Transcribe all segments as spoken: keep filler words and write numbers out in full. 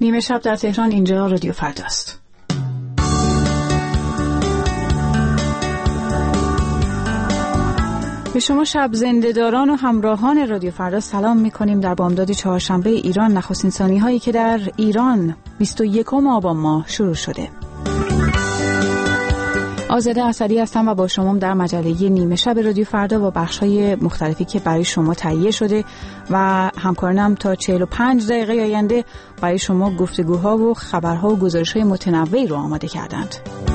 نیمه شب در تهران، اینجا رادیو فرداست. به شما شب زنده‌داران و همراهان رادیو فردا سلام می‌کنیم. در بامداد چهارشنبه ایران، نخستین ثانیه‌هایی که در ایران بیست و یکم آبان ماه شروع شده. آزاده اسدی هستم و با شما در مجله نیمه شب رادیو فردا با بخش‌های مختلفی که برای شما تهیه شده و همکارانم تا چهل و پنج دقیقه آینده برای شما گفتگوها و خبرها و گزارش‌های متنوعی رو آماده کردند.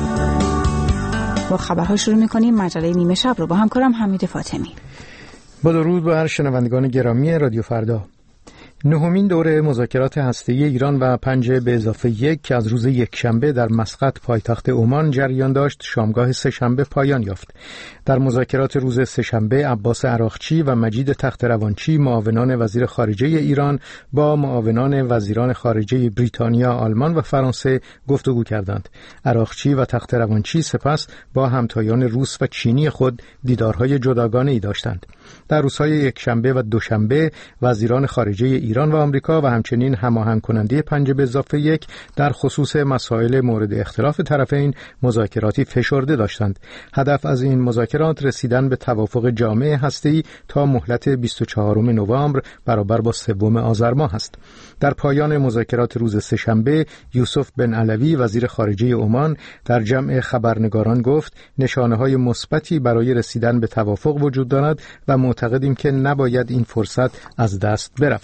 با خبرها شروع می‌کنیم مجله نیمه شب رو با همکارم حمید فاطمی. با درود به هر شنوندگان گرامی رادیو فردا. نهمین دوره مذاکرات هسته‌ای ایران و پنج به اضافه یک که از روز یکشنبه در مسقط پایتخت عمان جریان داشت، شامگاه سه‌شنبه پایان یافت. در مذاکرات روز سه‌شنبه، عباس عراقچی و مجید تخت‌روانچی، معاونان وزیر خارجه ایران، با معاونان وزیران خارجه بریتانیا، آلمان و فرانسه گفتگو کردند. عراقچی و تخت‌روانچی سپس با همتایان روس و چینی خود دیدارهای جداگانه‌ای داشتند. در روزهای یکشنبه و دوشنبه، وزیران خارجه ایران و آمریکا و همچنین هماهنگ کننده پنج به اضافه یک در خصوص مسائل مورد اختلاف طرفین مذاکراتی فشرده داشتند. هدف از این مذاکرات رسیدن به توافق جامع هسته‌ای تا مهلت بیست و چهارم نوامبر برابر با سوم آذر ماه است. در پایان مذاکرات روز سه‌شنبه، یوسف بن علوی وزیر خارجه عمان در جمع خبرنگاران گفت نشانه‌های مثبتی برای رسیدن به توافق وجود دارد و معتقدیم که نباید این فرصت از دست برود.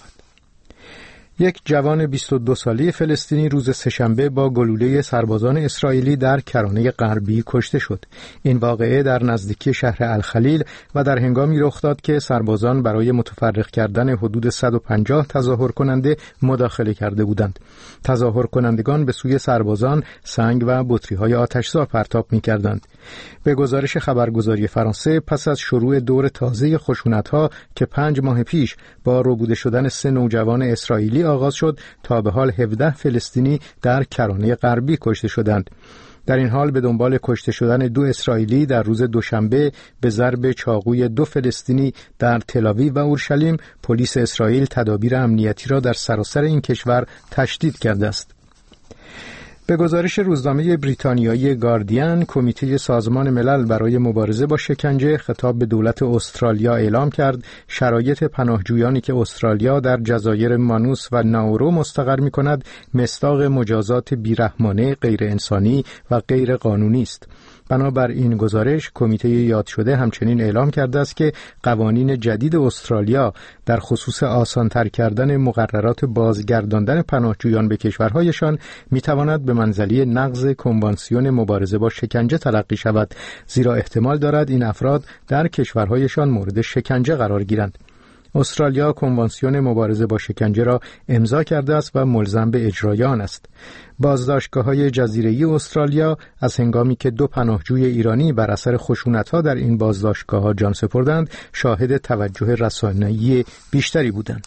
یک جوان بیست و دو ساله فلسطینی روز سه‌شنبه با گلوله سربازان اسرائیلی در کرانه غربی کشته شد. این واقعه در نزدیکی شهر الخلیل و در هنگامی رخ داد که سربازان برای متفرق کردن حدود صد و پنجاه تظاهر کننده مداخله کرده بودند. تظاهر کنندگان به سوی سربازان سنگ و بطری‌های آتش‌زا پرتاب می‌کردند. به گزارش خبرگزاری فرانسه، پس از شروع دور تازه خشونت‌ها که پنج ماه پیش با ربوده شدن سه نوجوان اسرائیلی آغاز شد، تا به حال هفده فلسطینی در کرانه غربی کشته شدند. در این حال به دنبال کشته شدن دو اسرائیلی در روز دوشنبه به ضرب چاقوی دو فلسطینی در تل‌آویو و اورشلیم، پلیس اسرائیل تدابیر امنیتی را در سراسر این کشور تشدید کرده است. به گزارش روزنامه بریتانیایی گاردین، کمیته سازمان ملل برای مبارزه با شکنجه خطاب به دولت استرالیا اعلام کرد شرایط پناهجویانی که استرالیا در جزایر مانوس و ناورو مستقر می‌کند مصداق مجازات بیرحمانه، غیر انسانی و غیر قانونی است. بنابر این گزارش، کمیته یاد شده همچنین اعلام کرده است که قوانین جدید استرالیا در خصوص آسان‌تر کردن مقررات بازگرداندن پناهجویان به کشورهایشان می‌تواند به منزله نقض کنوانسیون مبارزه با شکنجه تلقی شود، زیرا احتمال دارد این افراد در کشورهایشان مورد شکنجه قرار گیرند. استرالیا کنوانسیون مبارزه با شکنجه را امضا کرده است و ملزم به اجرای آن است. بازداشتگاه‌های جزیره‌ای استرالیا از هنگامی که دو پناهجوی ایرانی بر اثر خشونت‌ها در این بازداشتگاه‌ها جان سپردند، شاهد توجه رسانه‌ای بیشتری بودند.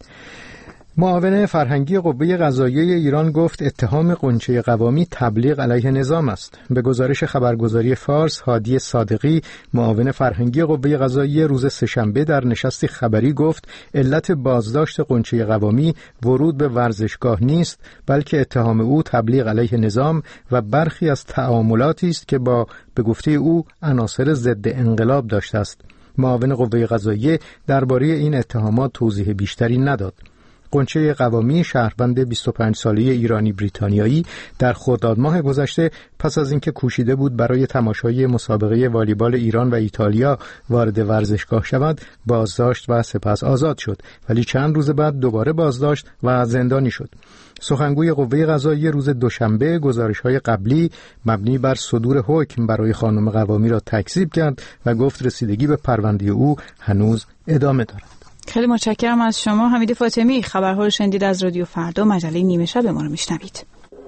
معاون فرهنگی قوه قضاییه ایران گفت اتهام غنچه قوامی تبلیغ علیه نظام است. به گزارش خبرگزاری فارس، هادی صادقی معاون فرهنگی قوه قضاییه روز سه‌شنبه در نشستی خبری گفت علت بازداشت غنچه قوامی ورود به ورزشگاه نیست، بلکه اتهام او تبلیغ علیه نظام و برخی از تعاملاتی است که با به گفته او عناصر ضد انقلاب داشته است. معاون قوه قضاییه درباره این اتهامات توضیح بیشتری نداد. غنچه قوامی، شهروند بیست و پنج ساله ایرانی بریتانیایی، در خرداد ماه گذشته پس از اینکه کوشیده بود برای تماشای مسابقه والیبال ایران و ایتالیا وارد ورزشگاه شود، بازداشت و سپس آزاد شد، ولی چند روز بعد دوباره بازداشت و زندانی شد. سخنگوی قوه قضاییه روز دوشنبه گزارش‌های قبلی مبنی بر صدور حکم برای خانم قوامی را تکذیب کرد و گفت رسیدگی به پرونده او هنوز ادامه دارد. خیلی متشکرم از شما حمید فاطمی. خبرها رو شنیدید از رادیو فردا، مجله نیمه شب ما رو میشنوید.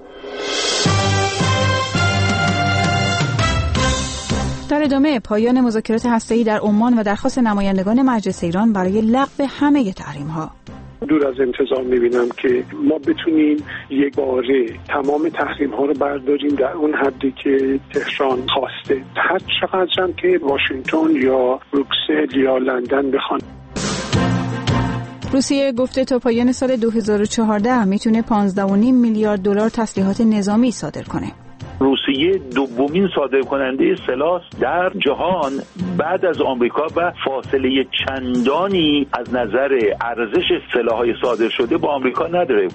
در ادامه، پایان مذاکرات هسته‌ای در عمان و درخواست نمایندگان مجلس ایران برای لغو همه تحریم‌ها. دور از انتظار می‌بینم که ما بتونیم یک باره تمام تحریم‌ها رو برداریم در اون حدی که تهران خواسته. هر چقدر هم که واشنگتن یا بروکسل یا لندن بخوان. روسیه گفته تا پایان سال دو هزار و چهارده میتونه پانزده و نیم میلیارد دلار تسلیحات نظامی صادر کنه. روسیه دومین صادر کننده سلاح در جهان بعد از آمریکا و فاصله چندانی از نظر ارزش سلاح‌های صادر شده با آمریکا نداره.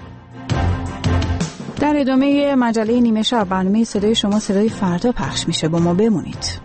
در ادامه مجله نیمه شب برنامه صدای شما صدای فردا پخش میشه، با ما بمونید.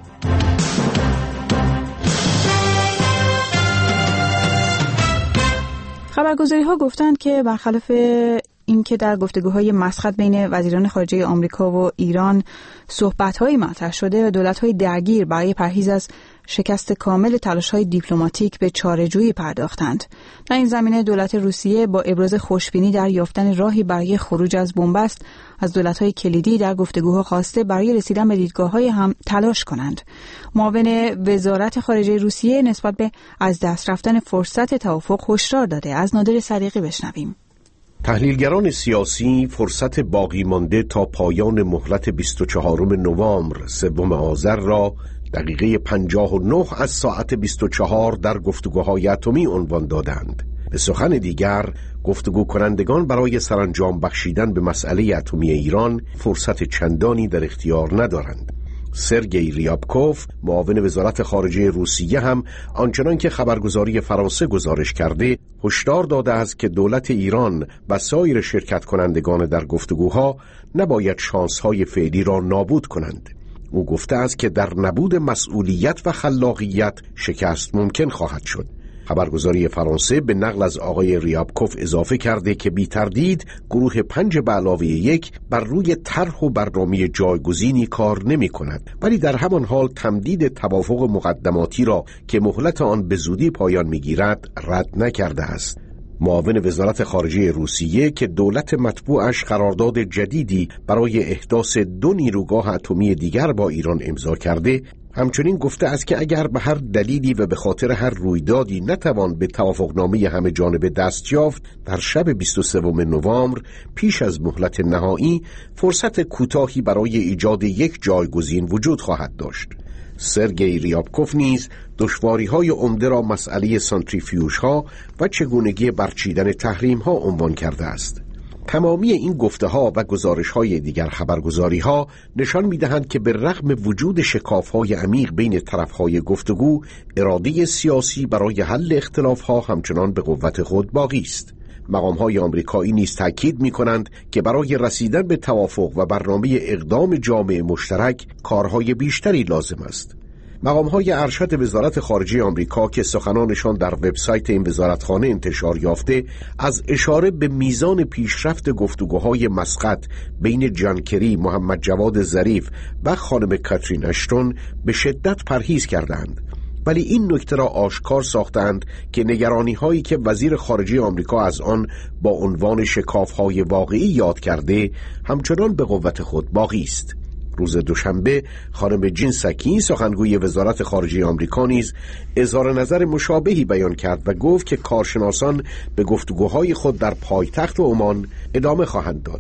خبرگزاری‌ها گفتند که برخلاف اینکه در گفتگوهای مسخط بین وزیران خارجه آمریکا و ایران صحبت‌های مطرح شده و دولت‌های درگیر برای پرهیز از شکست کامل تلاش‌های دیپلماتیک به چاره‌جویی پرداختند. در این زمینه دولت روسیه با ابراز خوشبینی در یافتن راهی برای خروج از بنبست از دولت‌های کلیدی در گفتگوها خواسته برای رسیدن به دیدگاه‌های هم تلاش کنند. معاون وزارت خارجه روسیه نسبت به از دست رفتن فرصت توافق هشدار داده. از نادر صدیقی بشنویم. تحلیلگران سیاسی فرصت باقی مانده تا پایان مهلت بیست و چهارم نوامبر سوم آذر را دقیقه پنجاه و نه از ساعت بیست و چهار در گفتگوهای اتمی عنوان دادند. به سخن دیگر، گفتگو کنندگان برای سرانجام بخشیدن به مسئله اتمی ایران فرصت چندانی در اختیار ندارند. سرگئی ریابکوف، معاون وزارت خارجه روسیه، هم آنچنان که خبرگزاری فرانسه گزارش کرده هشدار داده است که دولت ایران و سایر شرکت کنندگان در گفتگوها نباید شانس‌های فعلی را نابود کنند. او گفته است که در نبود مسئولیت و خلاقیت شکست ممکن خواهد شد. خبرگزاری فرانسه به نقل از آقای ریابکوف اضافه کرده که بی تردید گروه پنج به علاوه یک بر روی طرح و برنامه جایگزینی کار نمی کند، ولی در همان حال تمدید توافق مقدماتی را که مهلت آن به زودی پایان می گیرد رد نکرده است. معاون وزارت خارجه روسیه که دولت مطبوعش قرارداد جدیدی برای احداث دو نیروگاه اتمی دیگر با ایران امضا کرده، همچنین گفته است که اگر به هر دلیلی و به خاطر هر رویدادی نتوان به توافقنامه همه جانبه دست یافت، در شب بیست و سوم نوامبر پیش از مهلت نهایی فرصت کوتاهی برای ایجاد یک جایگزین وجود خواهد داشت. سرگئی ریابکوف نیز دشواری‌های عمده را مسئله سانتریفیوژها و چگونگی برچیدن تحریم‌ها عنوان کرده است. تمامی این گفته‌ها و گزارش‌های دیگر خبرگزاری‌ها نشان می‌دهند که به رغم وجود شکاف‌های عمیق بین طرف‌های گفتگو، اراده سیاسی برای حل اختلاف‌ها همچنان به قوت خود باقی است. مقام‌های آمریکایی نیز تاکید می‌کنند که برای رسیدن به توافق و برنامه اقدام جامع مشترک کارهای بیشتری لازم است. مقام‌های ارشد وزارت خارجه آمریکا که سخنانشان در وبسایت این وزارتخانه انتشار یافته، از اشاره به میزان پیشرفت گفتگوهای مسقط بین جان کری، محمد جواد ظریف و خانم کاترین اشتون به شدت پرهیز کردند، ولی این نکته را آشکار ساختند که نگرانی هایی که وزیر خارجه آمریکا از آن با عنوان شکاف‌های واقعی یاد کرده همچنان به قوت خود باقی است. روز دوشنبه خانم جین ساکی، سخنگوی وزارت خارجه آمریکا، نیز اظهار نظر مشابهی بیان کرد و گفت که کارشناسان به گفتگوهای خود در پایتخت عمان ادامه خواهند داد.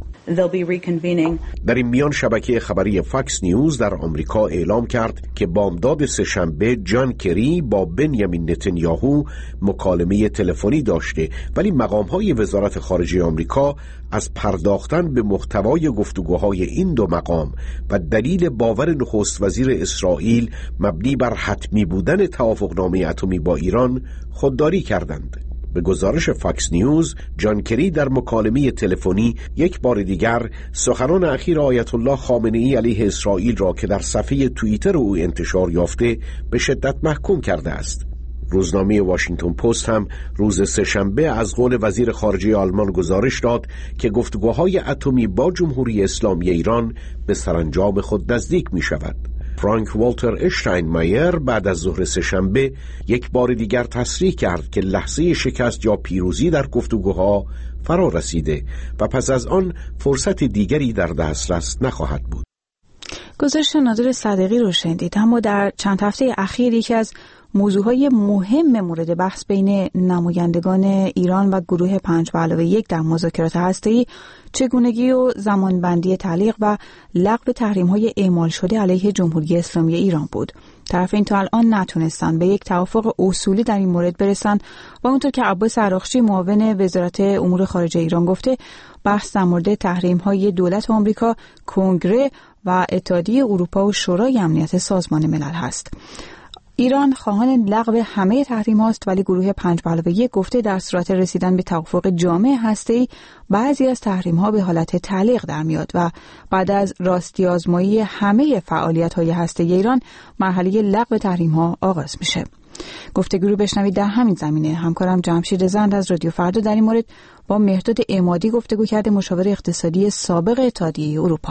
در این میان شبکه خبری فاکس نیوز در آمریکا اعلام کرد که بامداد سه‌شنبه جان کری با بنیامین نتانیاهو مکالمه تلفنی داشته، ولی مقام‌های وزارت خارجه آمریکا از پرداختن به محتوای گفتگوهای این دو مقام و دلیل باور نخست وزیر اسرائیل مبنی بر حتمی بودن توافقنامه اتمی با ایران خودداری کردند. به گزارش فاکس نیوز، جان کری در مکالمه تلفنی یک بار دیگر سخنان اخیر آیت الله خامنه‌ای علیه اسرائیل را که در صفحه توییتر او انتشار یافته به شدت محکوم کرده است. روزنامه واشنگتن پست هم روز سه‌شنبه از قول وزیر خارجه آلمان گزارش داد که گفتگوهای اتمی با جمهوری اسلامی ایران به سرانجام خود نزدیک می شود. فرانک والتر اشتاینمایر بعد از ظهر سه‌شنبه یک بار دیگر تصریح کرد که لحظه شکست یا پیروزی در گفتگوها فرا رسیده و پس از آن فرصت دیگری در دسترس نخواهد بود. گزارش نادر صدیقی رو شنیدید. اما در چند هفته اخیر یکی از موضوعهای مهم مورد بحث بین نمایندگان ایران و گروه پنج به علاوه یک در مذاکرات هسته‌ای چگونگی و زمانبندی تعلیق و لغو تحریم‌های اعمال شده علیه جمهوری اسلامی ایران بود. طرفین تا الان نتونستن به یک توافق اصولی در این مورد برسن و اونطور که عباس عراقچی معاون وزارت امور خارجه ایران گفته، بحث در مورد تحریم‌های دولت آمریکا، کنگره و اتحادیه اروپا و شورای امنیت سازمان ملل هست. ایران خواهان لغو همه تحریم هاست، ولی گروه پنج به علاوه یک گفته در صورت رسیدن به توافق جامع هسته‌ای بعضی از تحریم ها به حالت تعلیق در میاد و بعد از راستی آزمایی همه فعالیت های هسته‌ای ایران مرحله لغو تحریم ها آغاز میشه. گفتگو رو بشنوید در همین زمینه. همکارم جمشید زند از رادیو فردا در این مورد با مهرداد عمادی گفتگو کرده، مشاور اقتصادی سابق اتحادیه اروپا.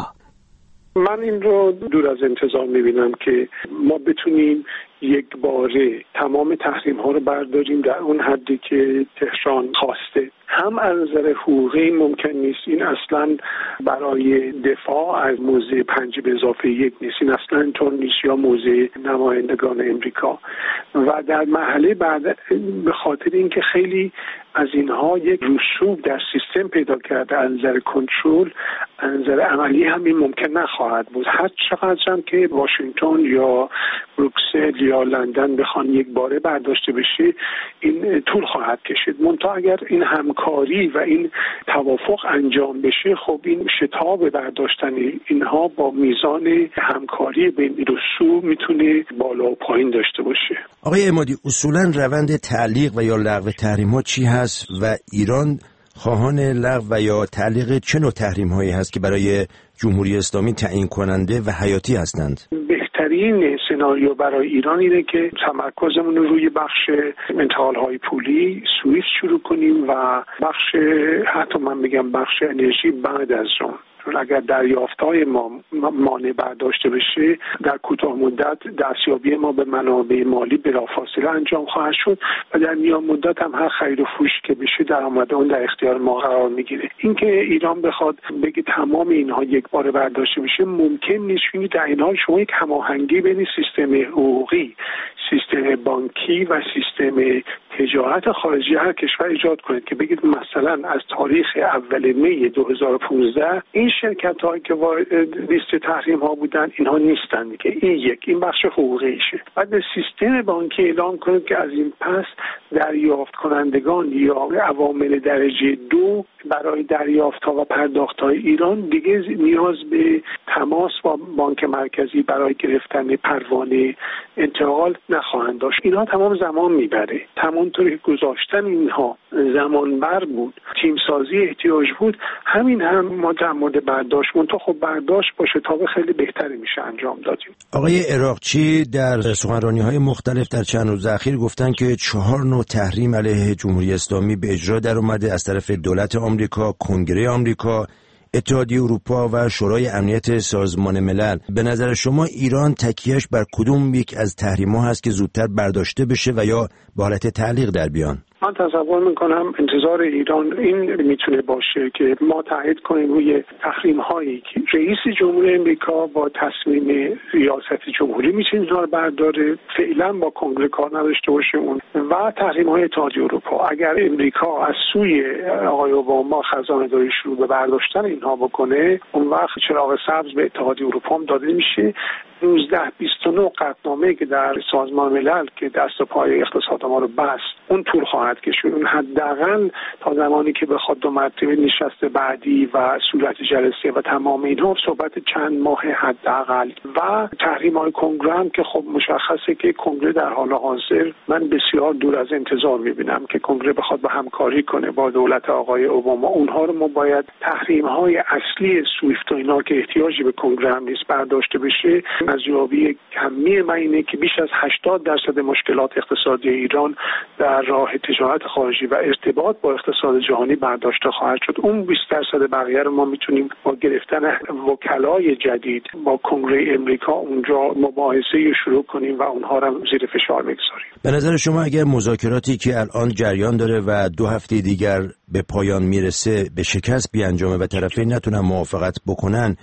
من این رو دور از انتظار میبینم که ما بتونیم یک باره تمام تحریم ها رو برداریم در اون حدی که تهران خواسته. هم از نظر حقوقی ممکن نیست، این اصلا برای دفاع از موضع پنج به اضافه یک نیست، این اصلا اینطور نیست، یا موضع نمایندگان امریکا. و در مرحله بعد به خاطر اینکه خیلی از اینها یک رسوب در سیستم پیدا کرده از نظر کنترل، از نظر عملی هم این ممکن نخواهد بود. هر چقدر هم که واشنگتن یا بروکسل یا لندن بخوان یک باره برداشته بشه، این طول خواهد کشید. منتها اگر این همکاری و این توافق انجام بشه، خب این شتاب برداشتن اینها با میزان همکاری بین دو سو میتونه بالا و پایین داشته باشه. آقای عمادی، اصولا روند تعلیق و یا لغو تحریم ها چی هست و ایران خواهان لغو و یا تعلیق چه نوع تحریم هایی هست که برای جمهوری اسلامی تعیین کننده و حیاتی هستند؟ بهترین سناریو برای ایران اینه که تمرکزمون رو روی بخش انتقال‌های پولی سوئیس شروع کنیم و بخش، حتی من بگم بخش انرژی بعد از اون. اگر دریافت‌های ما مانع برداشته بشه، در کوتاه مدت دستیابی ما به منابع مالی بلافاصله انجام خواهد شد و در میان مدت هم هر خرید و فروشی که بشه درآمد اون در اختیار ما قرار میگیره. اینکه ایران بخواد بگه تمام اینها یک بار برداشته بشه ممکن نیست، چون در این حال شما یک هماهنگی بین سیستم حقوقی، سیستم بانکی و سیستم تجارت خارجی هر کشور ایجاد کنید که بگید مثلا از تاریخ اول می دو هزار و پانزده این شرکت هایی که وارد لیست تحریم ها بودن اینها نیستن دیگه. این یک، این بخش حقوقیشه. بعد به سیستم بانکی اعلام کنید که از این پس دریافت کنندگان یا عوامل درجه دو برای دریافت ها و پرداخت های ایران دیگه نیاز به تماس با بانک مرکزی برای گرفتن پروانه انتقال نخواهند داشت. اینها تمام زمان میبره. همونطوری که گذاشتن اینها زمان بر بود، تیم سازی احتیاج بود، همین هم ما در مورد برداشت منتها خب برداشت با شتاب خیلی بهتری میشه انجام دادیم. آقای عراقچی در سخنرانی‌های مختلف در چند روز اخیر گفتن که چهار نوع تحریم علیه جمهوری اسلامی به اجرا در اومده از طرف دولت آمریکا، کنگره آمریکا، اتحادیه اروپا و شورای امنیت سازمان ملل. به نظر شما ایران تکیهش بر کدوم یک از تحریم‌ها هست که زودتر برداشته بشه و یا به حالت تعلیق در بیان؟ من تصور میکنم انتظار ایران این میتونه باشه که ما تایید کنیم روی تحریم هایی که رئیس جمهور امریکا با تصمیم ریاست جمهوری میتونه اینا رو برداره، فعلا با کنگره کار نداشته باشه اون، و تحریم های اتحادیه اروپا. اگر امریکا از سوی آقای اوباما خزانه داری شروع به برداشتن اینها بکنه، اون وقت چراغ سبز به اتحادیه اروپا هم داده میشه. نوزده بیست و نه قطعنامه‌ای که در سازمان ملل که دست و پای اقتصاد ما رو بست، اون طول خواهد کشید. اون حداقل تا زمانی که بخواد دو مرتبه نشست بعدی و صورت جلسه و تمام اینها صحبت چند ماه حداقل. و تحریم‌های کنگره هم که خب مشخصه که کنگره در حال حاضر من بسیار دور از انتظار می‌بینم که کنگره بخواد با همکاری کنه با دولت آقای اوباما. اونها رو ما باید تحریم‌های اصلی سویفت و اینا که احتیاجی به کنگره هم نیست برداشته بشه. ارزیابی کمی من اینه که بیش از هشتاد درصد مشکلات اقتصادی ایران در راه تجارت خارجی و ارتباط با اقتصاد جهانی برداشته خواهد شد. اون بیست درصد بقیه رو ما میتونیم با گرفتن وکلای جدید با کنگره امریکا اونجا مباحثه شروع کنیم و اونها رو زیر فشار بگذاریم. به نظر شما اگر مذاکراتی که الان جریان داره و دو هفته دیگر به پایان میرسه به شکست بیانجامه و طرفین نتونن موافقت بکنن،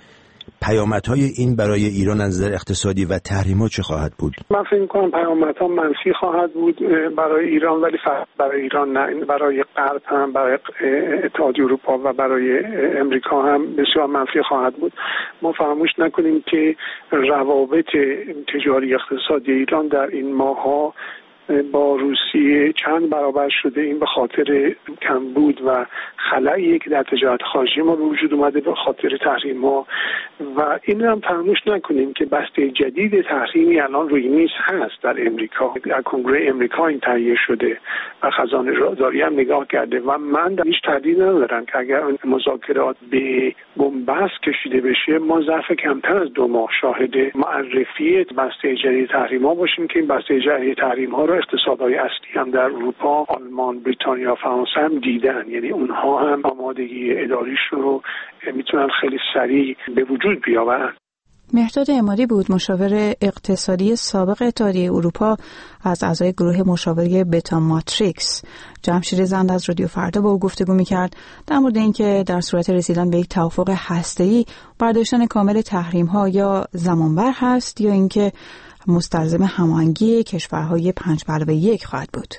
پیامدهای این برای ایران از نظر اقتصادی و تحریم‌ها چه خواهد بود؟ من فکر می‌کنم پیامدها منفی خواهد بود برای ایران، ولی فقط برای ایران نه، برای غرب هم، برای اتحادیه اروپا و برای امریکا هم بسیار منفی خواهد بود. ما فراموش نکنیم که روابط تجاری اقتصادی ایران در این ماه‌ها با روسیه چند برابر شده. این به خاطر کمبود و خلایی که در تجارت خارجی ما به وجود اومده به خاطر تحریم‌ها، و این هم فراموش نکنیم که بسته جدید تحریمی الان روی میز هست در امریکا، در کنگره امریکا این تهیه شده و خزانه رازداری هم نگاه کرده و من در هیچ تردید ندارم که اگر اون مذاکرات به بنبست کشیده بشه ما ظرف کمتر از دو ماه شاهد معرفی بسته جدید تحریم‌ها باشیم که این بسته جدید تحریم‌ها رو اقتصادهای اصلی هم در اروپا، آلمان، بریتانیا، فرانسه هم دیدن. یعنی اونها هم آمادگی اداریشون رو میتونن خیلی سریع به وجود بیاورن. مهرداد عمادی بود، مشاور اقتصادی سابق اتحادیه اروپا از اعضای گروه مشاوره بتا ماتریکس. جمشید زند از رادیو فردا با او گفتگو می‌کرد در مورد اینکه در صورت رسیدن به یک توافق هسته‌ای برداشتن کامل تحریم‌ها یا زمانبر هست یا اینکه مستلزم هماهنگی کشورهای پنج به علاوه یک خواهد بود.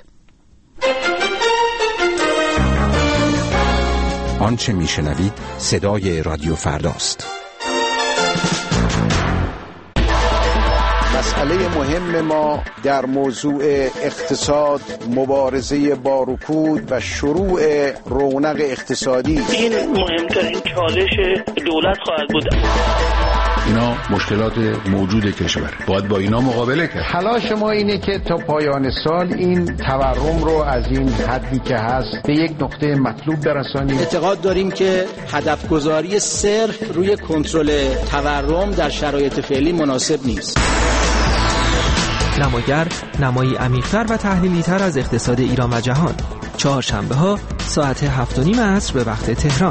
آنچه میشنوید صدای رادیو فرداست. مسئله مهم ما در موضوع اقتصاد مبارزه با رکود و شروع رونق اقتصادی. این مهمترین چالش دولت خواهد بود. اینا مشکلات موجود کشوره، باید با اینا مقابله کرد. تلاش ما اینه که تا پایان سال این تورم رو از این حدی که هست به یک نقطه مطلوب برسانیم. اعتقاد داریم که هدف گذاری صرف روی کنترل تورم در شرایط فعلی مناسب نیست. نماگر نمایی عمیق‌تر و تحلیلی‌تر از اقتصاد ایران و جهان، چهارشنبه‌ها ساعت هفت و نیم عصر به وقت تهران.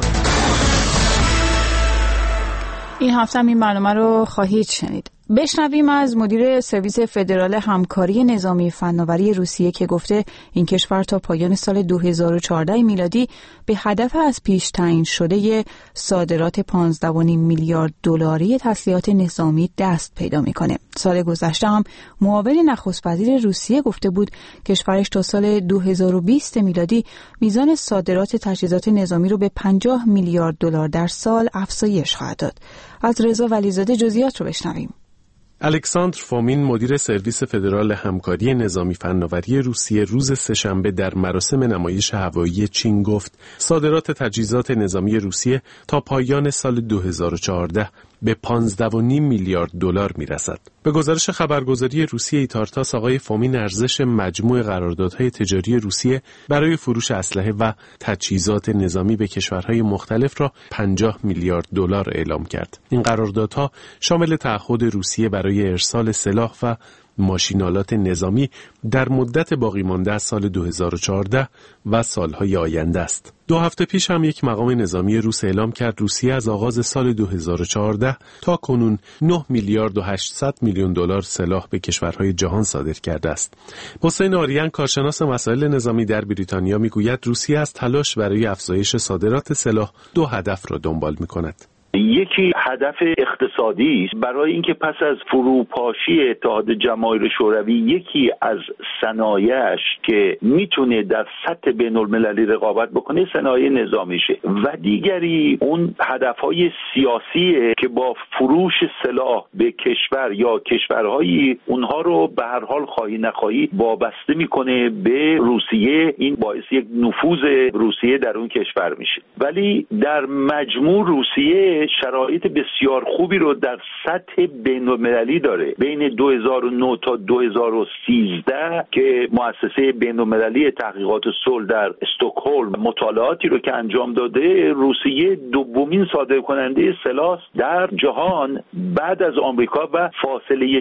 این هفته هم این برنامه رو خواهید شنید. بشنویم از مدیر سرویس فدرال همکاری نظامی فناوری روسیه که گفته این کشور تا پایان سال دو هزار و چهارده میلادی به هدف از پیش تعیین شده صادرات پانزده و نیم میلیارد دلاری تسلیحات نظامی دست پیدا میکنه. سال گذشته هم معاون نخست وزیر روسیه گفته بود کشورش تا سال دو هزار و بیست میلادی میزان صادرات تجهیزات نظامی رو به پنجاه میلیارد دلار در سال افزایش خواهد داد. از رضا ولیزاده جزئیات رو بشنویم. الکساندر فومین مدیر سرویس فدرال همکاری نظامی فناوری روسیه روز سه‌شنبه در مراسم نمایش هوایی چین گفت صادرات تجهیزات نظامی روسیه تا پایان سال دو هزار و چهارده به پانزده و نیم میلیارد دلار میرسد. به گزارش خبرگزاری روسیه ایتارتاس آقای فومین ارزش مجموع قراردادهای تجاری روسیه برای فروش اسلحه و تجهیزات نظامی به کشورهای مختلف را پنجاه میلیارد دلار اعلام کرد. این قراردادها شامل تعهد روسیه برای ارسال سلاح و ماشینالات نظامی در مدت باقی مانده از سال دو هزار و چهارده و سالهای آینده است. دو هفته پیش هم یک مقام نظامی روس اعلام کرد روسیه از آغاز سال دو هزار و چهارده تا کنون نه میلیارد و هشتصد میلیون دلار سلاح به کشورهای جهان صادر کرده است. حسین آریان کارشناس مسائل نظامی در بریتانیا میگوید روسیه از تلاش برای افزایش صادرات سلاح دو هدف را دنبال میکند. یکی هدف اقتصادی است. برای اینکه پس از فروپاشی اتحاد جماهیر شوروی یکی از صنایعش که میتونه در سطح بین‌المللی رقابت بکنه صنایع نظامیشه و دیگری اون هدفهای سیاسیه که با فروش سلاح به کشور یا کشورهایی اونها رو به هر حال خواهی نخواهی وابسته میکنه به روسیه. این باعث یک نفوذ روسیه در اون کشور میشه. ولی در مجموع روسیه شرایط بسیار خوبی رو در سطح بین‌المللی داره. بین دو هزار و نه تا دو هزار و سیزده که مؤسسه بین‌المللی تحقیقات صلح در استکهلم مطالعاتی رو که انجام داده، روسیه دومین صادرکننده سلاح در جهان بعد از آمریکا و فاصله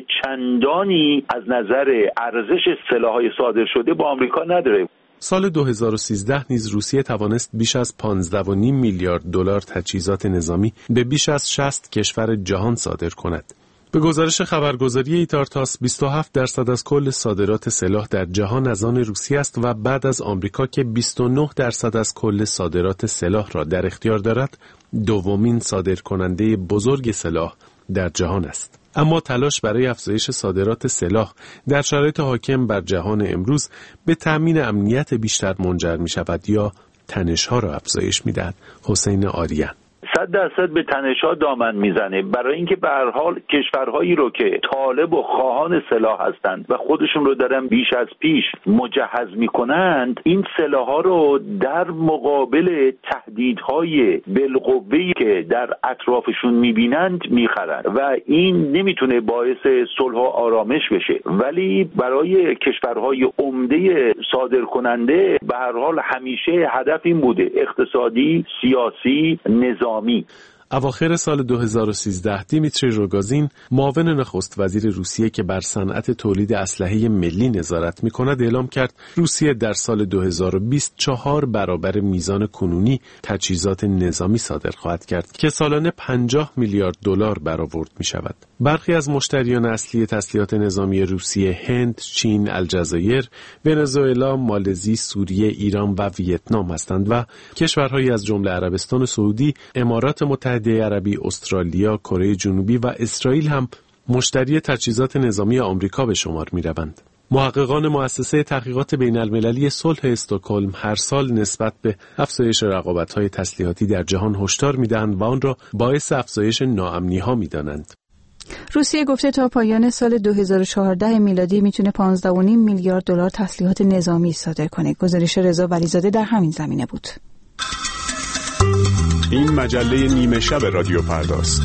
چندانی از نظر ارزش سلاح‌های صادر شده با آمریکا نداره. سال دو هزار و سیزده نیز روسیه توانست بیش از پانزده و نیم میلیارد دلار تجهیزات نظامی به بیش از شصت کشور جهان صادر کند. به گزارش خبرگزاری ایتارتاس بیست و هفت درصد از کل صادرات سلاح در جهان از آن روسیه است و بعد از آمریکا که بیست و نه درصد از کل صادرات سلاح را در اختیار دارد، دومین صادرکننده بزرگ سلاح در جهان است. اما تلاش برای افزایش صادرات سلاح در شرایط حاکم بر جهان امروز به تأمین امنیت بیشتر منجر می شود یا تنش‌ها را افزایش می دهد. حسین آریان: صد درصد به تنش‌ها دامن میزنه، برای اینکه به هر حال کشورهایی رو که طالب و خواهان سلاح هستند و خودشون رو دارن بیش از پیش مجهز میکنند، این سلاح‌ها رو در مقابل تهدیدهای بالقوه‌ای که در اطرافشون میبینند میخرند و این نمیتونه باعث صلح و آرامش بشه. ولی برای کشورهای عمده صادرکننده به هر حال همیشه هدف این بوده: اقتصادی، سیاسی، نظامی. اواخر سال دو هزار و سیزده دیمیتری روگازین، معاون نخست وزیر روسیه که بر صنعت تولید اسلحه ملی نظارت می‌کند، اعلام کرد روسیه در سال دو هزار و بیست چهار برابر میزان کنونی تجهیزات نظامی صادر خواهد کرد که سالانه پنجاه میلیارد دلار برآورد می‌شود. برخی از مشتریان اصلی تسلیحات نظامی روسیه هند، چین، الجزایر، ونزوئلا، مالزی، سوریه، ایران و ویتنام هستند و کشورهایی از جمله عربستان سعودی، امارات متحده عربی، استرالیا، کره جنوبی و اسرائیل هم مشتری تجهیزات نظامی آمریکا به شمار می‌روند. محققان مؤسسه تحقیقات بین‌المللی صلح استکهلم هر سال نسبت به افزایش رقابت‌های تسلیحاتی در جهان هشدار می‌دهند و آن را باعث افزایش ناامنی‌ها می‌دانند. روسیه گفته تا پایان سال دو هزار و چهارده میلادی میتونه پانزده و نیم میلیارد دلار تسلیحات نظامی صادر کنه. گزارش رضا ولیزاده در همین زمینه بود. این مجله نیمه شب رادیو فرداست.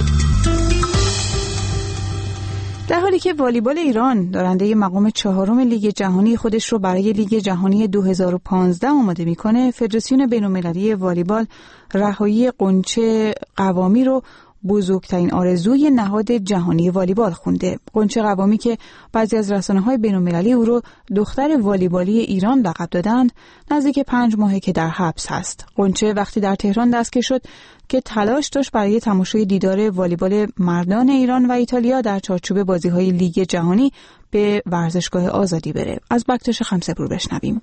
در حالی که والیبال ایران دارنده مقام چهارم لیگ جهانی خودش رو برای لیگ جهانی دو هزار و پانزده آماده میکنه، فدراسیون بین‌المللی والیبال رهایی قنچه قوامی رو بزرگترین آرزوی نهاد جهانی والیبال خونده. قنچه قوامی که بعضی از رسانه‌های بین‌المللی او رو دختر والیبالی ایران لقب دادند، نزدیک پنج ماهه که در حبس هست. قنچه وقتی در تهران دستگیر شد که تلاش داشت برای تماشای دیدار والیبال مردان ایران و ایتالیا در چارچوب بازی‌های لیگ جهانی به ورزشگاه آزادی بره. از بکتش خمسه‌پور بشنویم.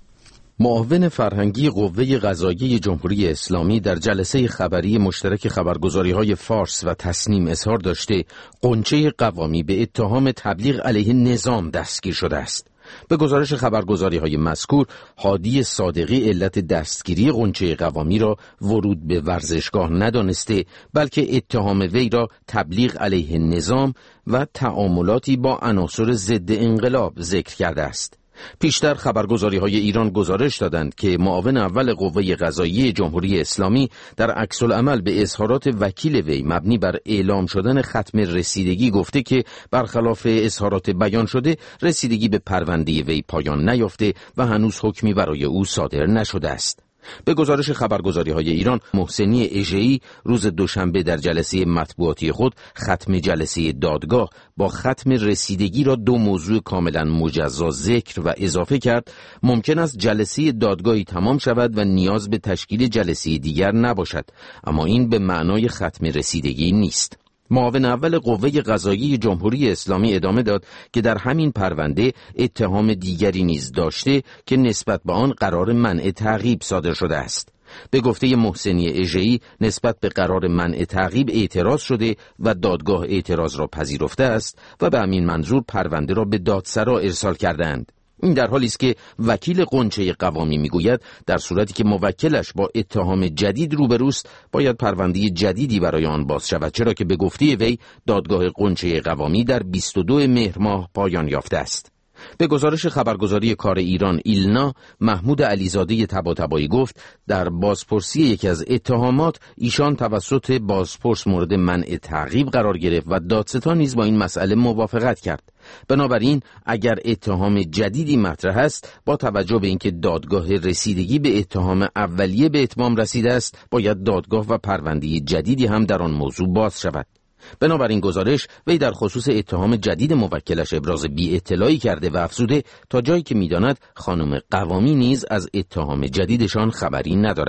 معاون فرهنگی قوه قضاییه جمهوری اسلامی در جلسه خبری مشترک خبرگزاری‌های فارس و تسنیم اظهار داشته قنچه قوامی به اتهام تبلیغ علیه نظام دستگیر شده است. به گزارش خبرگزاری‌های مذکور، هادی صادقی علت دستگیری قنچه قوامی را ورود به ورزشگاه ندانسته، بلکه اتهام وی را تبلیغ علیه نظام و تعاملاتی با عناصر ضد انقلاب ذکر کرده است. پیشتر خبرگزاری‌های ایران گزارش دادند که معاون اول قوه قضاییه جمهوری اسلامی در عکس‌العمل به اظهارات وکیل وی مبنی بر اعلام شدن ختم رسیدگی گفته که برخلاف اظهارات بیان شده، رسیدگی به پرونده وی پایان نیافته و هنوز حکمی برای او صادر نشده است. به گزارش خبرگزاری‌های ایران، محسنی اژه‌ای روز دوشنبه در جلسه مطبوعاتی خود ختم جلسه دادگاه با ختم رسیدگی را دو موضوع کاملا مجزا ذکر و اضافه کرد. ممکن است جلسه دادگاهی تمام شود و نیاز به تشکیل جلسه دیگر نباشد، اما این به معنای ختم رسیدگی نیست. معاون اول قوه قضاییه جمهوری اسلامی ادامه داد که در همین پرونده اتهام دیگری نیز داشته که نسبت به آن قرار منع تعقیب صادر شده است. به گفته محسنی اژه‌ای، نسبت به قرار منع تعقیب اعتراض شده و دادگاه اعتراض را پذیرفته است و به همین منظور پرونده را به دادسرا ارسال کردند. این در حالی است که وکیل قنچه قوامی میگوید در صورتی که موکلش با اتهام جدید روبروست، باید پرونده جدیدی برای آن باز شود، چرا که به گفته وی دادگاه قنچه قوامی در بیست و دو مهر ماه پایان یافته است. به گزارش خبرگزاری کار ایران ایلنا، محمود علیزاده طباطبایی گفت در بازپرسی یکی از اتهامات ایشان توسط بازپرس مورد منع تعقیب قرار گرفت و دادستان نیز با این مسئله موافقت کرد. بنابراین اگر اتهام جدیدی مطرح است، با توجه به اینکه دادگاه رسیدگی به اتهام اولیه به اتمام رسیده است، باید دادگاه و پرونده جدیدی هم در آن موضوع باز شود. بنابراین گزارش وی در خصوص اتهام جدید موکلش ابراز بی اطلاعی کرده و افزوده تا جایی که می‌داند خانم قوامی نیز از اتهام جدیدشان خبری ندارند.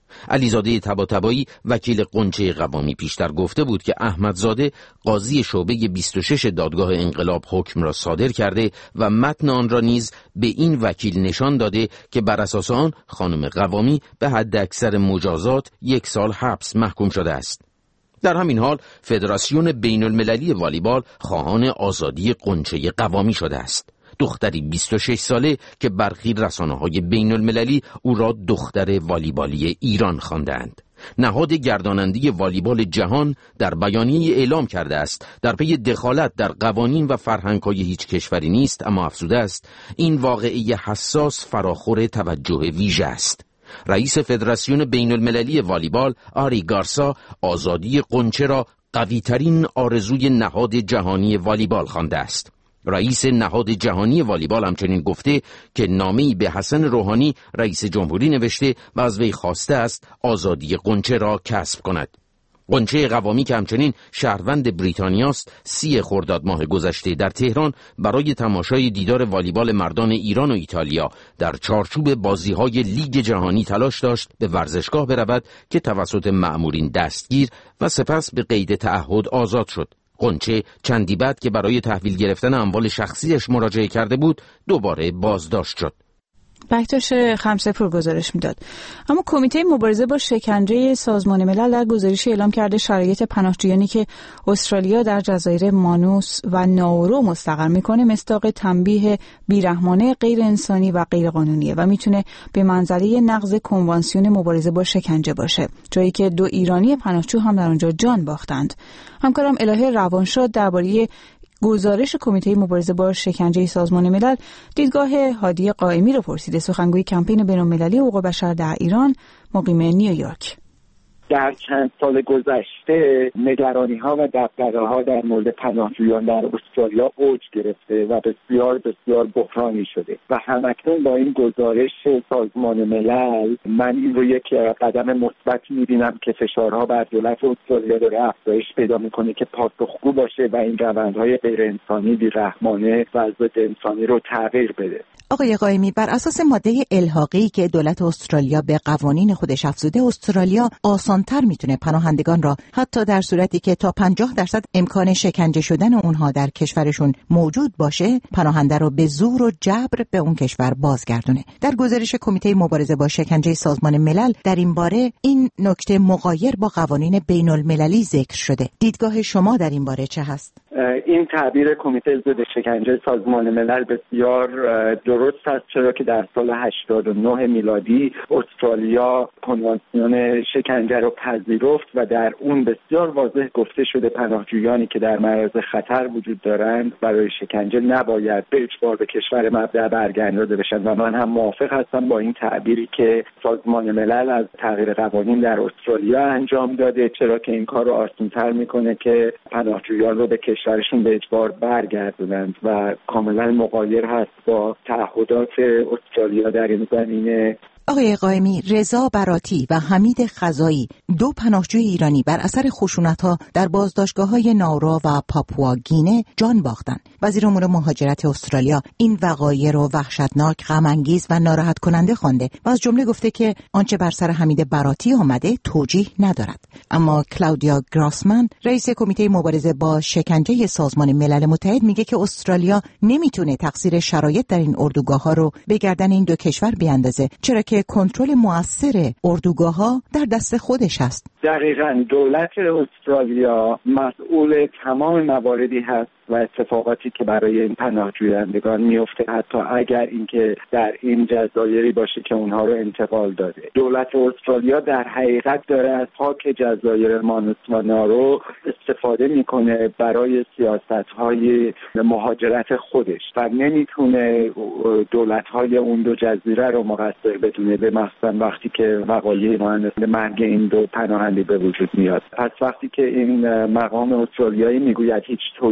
علیزاده طباطبایی وکیل غنچه قوامی پیشتر گفته بود که احمدزاده قاضی شعبه بیست و شش دادگاه انقلاب حکم را صادر کرده و متن آن را نیز به این وکیل نشان داده که بر اساس آن خانم قوامی به حد اکثر مجازات یک سال حبس محکوم شده است. در همین حال فدراسیون بین المللی والیبال خواهان آزادی غنچه قوامی شده است. دختری بیست و شش ساله که برخی رسانه‌های بین المللی او را دختر والیبالی ایران خواندند. نهاد گردانندگی والیبال جهان در بیانیه اعلام کرده است در پی دخالت در قوانین و فرهنگ‌های هیچ کشوری نیست، اما افزوده است این واقعه حساس فراخور توجه ویژه است. رئیس فدراسیون بین المللی والیبال آری گارسا آزادی غنچه را قوی‌ترین آرزوی نهاد جهانی والیبال خوانده است. رئیس نهاد جهانی والیبال همچنین گفته که نامه‌ای به حسن روحانی رئیس جمهوری نوشته و از وی خواسته است آزادی غنچه را کسب کند. غنچه قوامی که همچنین شهروند بریتانیاست، سی خرداد ماه گذشته در تهران برای تماشای دیدار والیبال مردان ایران و ایتالیا در چارچوب بازی‌های لیگ جهانی تلاش داشت به ورزشگاه برود که توسط مأمورین دستگیر و سپس به قید تعهد آزاد شد. غنچه چندی بعد که برای تحویل گرفتن اموال شخصیش مراجعه کرده بود دوباره بازداشت شد. بهتاش خمسه پور گزارش میداد. اما کمیته مبارزه با شکنجه سازمان ملل در گزارشی اعلام کرده شرایط پناهجویانی که استرالیا در جزایر مانوس و ناورو مستقر میکنه مصداق تنبیه بیرحمانه، غیر انسانی و غیر قانونیه و میتونه به منزله نقض کنوانسیون مبارزه با شکنجه باشه، جایی که دو ایرانی پناهجو هم در اونجا جان باختند. همکارم الهه روانشاد درباره گزارش کمیته مبارزه با شکنجه سازمان ملل دیدگاه هادی قائمی رو پرسیده، سخنگوی کمپین بین‌المللی حقوق بشر در ایران مقیم نیویورک. در چند سال گذشته نگرانی‌ها و دغدغه‌ها در مورد پناهجویان در استرالیا اوج گرفته و بسیار بسیار بحرانی شده و همکنون با این گزارش سازمان ملل من این رو یک قدم مثبت می‌بینم که فشارها بر دولت استرالیا داره افزایش پیدا می‌کنه که پاسخگو باشه و این روندهای غیر انسانی، بی‌رحمانه و ضد انسانی رو تغییر بده. آقای قائمی، بر اساس ماده الحاقی که دولت استرالیا به قوانین خودش افزوده، استرالیا آسان‌تر میتونه پناهندگان را حتی در صورتی که تا پنجاه درصد امکان شکنجه شدن اونها در کشورشون موجود باشه، پناهنده رو به زور و جبر به اون کشور بازگردونه. در گزارش کمیته مبارزه با شکنجه سازمان ملل در این باره این نکته مغایر با قوانین بین المللی ذکر شده. دیدگاه شما در این باره چه هست؟ این تعبیر کمیته ضد شکنجه سازمان ملل بسیار درست است، چرا که در سال هشتاد و نه میلادی استرالیا کنوانسیون شکنجه را پذیرفت و در اون بسیار واضح گفته شده پناهجویانی که در معرض خطر وجود دارند برای شکنجه نباید به اجبار به کشور مبدأ برگردانده بشن و من هم موافق هستم با این تعبیری که سازمان ملل از تغییر قوانین در استرالیا انجام داده، چرا که این کار رو آسان‌تر میکنه که پناهجویان رو به کشورشون به اجبار برگردونند و کاملا مغایر هست با تعهدات استرالیا در این زمینه. آقای قائمی، رضا براتی و حمید خزایی، دو پناهجوی ایرانی بر اثر خشونت‌ها در بازداشتگاه‌های ناورو و پاپوا گینه جان باختند. وزیر امور مهاجرت استرالیا این وقایع رو وحشتناک، غم‌انگیز و ناراحت کننده خوانده و از جمله گفته که آنچه بر سر حمید براتی آمده توجیه ندارد. اما کلاودیا گراسمن، رئیس کمیته مبارزه با شکنجه سازمان ملل متحد، میگه که استرالیا نمیتونه تقصیر شرایط در این اردوگاه‌ها رو به گردن این دو کشور بیاندازه، چرا که کنترل مؤثر اردوگاه‌ها در دست خودش است. دقیقاً دولت استرالیا مسئول تمام مواردی هست و اتفاقاتی که برای این پناهجویندگان میفته، حتی اگر اینکه در این جزایری باشه که اونها رو انتقال داده. دولت استرالیا در حقیقت داره از خاک جزایر مانوس و نارو استفاده میکنه برای سیاست‌های مهاجرت خودش و نمیتونه دولت‌های اون دو جزیره رو مقصر بدونه، به مخصوصا وقتی که وقایع مانند مرگ این دو پناهنده به وجود میاد. پس وقتی که این مقام استرالیایی میگوید هیچ توجیهی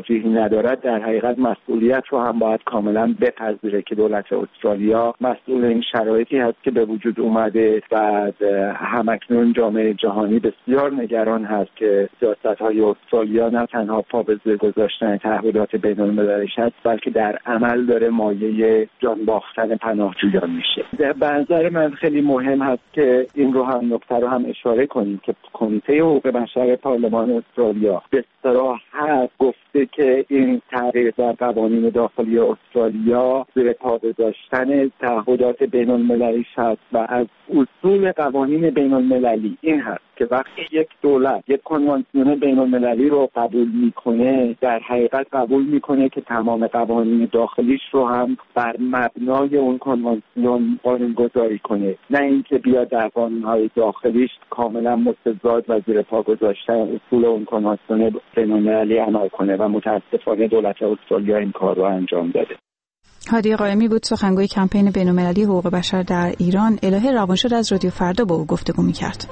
ندارد در حقیقت مسئولیت رو هم باید کاملا بپذیره که دولت استرالیا مسئول این شرایطی هست که به وجود اومده و همکنون جامعه جهانی بسیار نگران هست که سیاست‌های استرالیا نه تنها پا به زیر گذاشتن تعهدات بین‌المللی است بلکه در عمل داره مایه جان باختن پناهجویان میشه. به نظر من خیلی مهم هست که این رو هم نکته رو هم اشاره کنیم که کمیته حقوق بشر پارلمان استرالیا به صراحت گفته که این تغییر در قوانین داخلی استرالیا زیر پا گذاشتن تعهدات بین‌المللی است و از اصول قوانین بین‌المللی این هست که وقتی یک دولت یک کنوانسیون بین‌المللی رو قبول میکنه در حقیقت قبول میکنه که تمام قوانین داخلیش رو هم بر مبنای اون کنوانسیون قانون‌گذاری کنه، نه اینکه بیاد در قانون‌های داخلیش کاملا متضاد و زیر پا گذاشتن اصول اون کنوانسیون بین‌المللی عمل کنه و متاسفانه دولت استرالیا این کار رو انجام داده. هادی قائمی بود، سخنگوی کمپین بین‌المللی حقوق بشر در ایران. الهه روانشد از رادیو فردا با او گفتگو می‌کرد.